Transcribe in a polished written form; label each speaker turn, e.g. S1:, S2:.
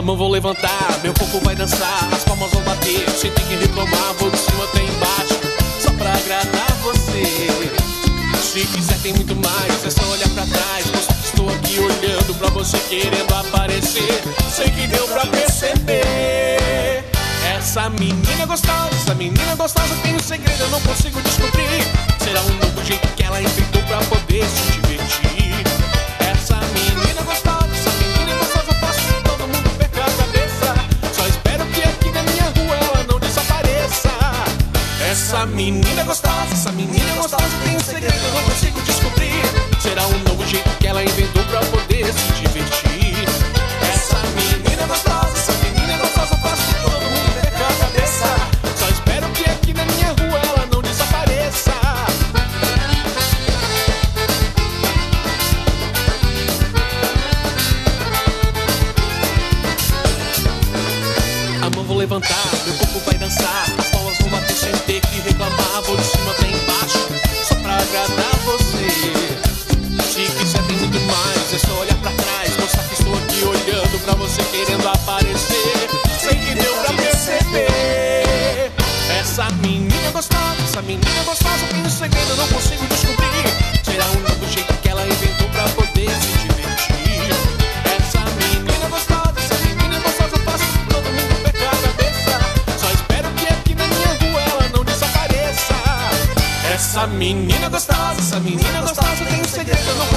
S1: mão vou levantar, meu corpo vai dançar, as palmas vão bater, sem ter que reclamar, vou de cima até embaixo, só pra agradar você. Se quiser tem muito mais, é só olhar pra trás, mostrar que estou aqui olhando pra você querendo aparecer. Sei que deu pra perceber. Essa menina gostosa tem um segredo, eu não consigo descobrir. Será um novo jeito que ela inventou pra poder se divertir. Essa menina gostosa faz com que todo mundo perca a cabeça. Só espero que aqui na minha rua ela não desapareça. Essa menina gostosa tem um segredo, eu não consigo descobrir. Será um novo jeito que ela inventou pra poder se divertir. Essa menina gostosa faz com que todo mundo perca a cabeça. Só espero que aqui na minha rua ela não desapareça. A mão vou levantar, meu corpo vai dançar, as palmas vão bater sem ter que reclamar. Vou de cima até embaixo, só pra agradar você. Se quiser tem muito mais, é só olhar pra trás, mostrar que estou aqui olhando pra você querendo aparecer. Sei que deu pra perceber. Essa menina gostosa tem um segredo, eu não consigo descobrir. Será um novo jeito que ela inventou pra poder se divertir. Essa menina gostosa faz com que todo mundo perca a cabeça. Só espero que aqui na minha rua ela não desapareça. Essa menina gostosa tem um segredo, eu não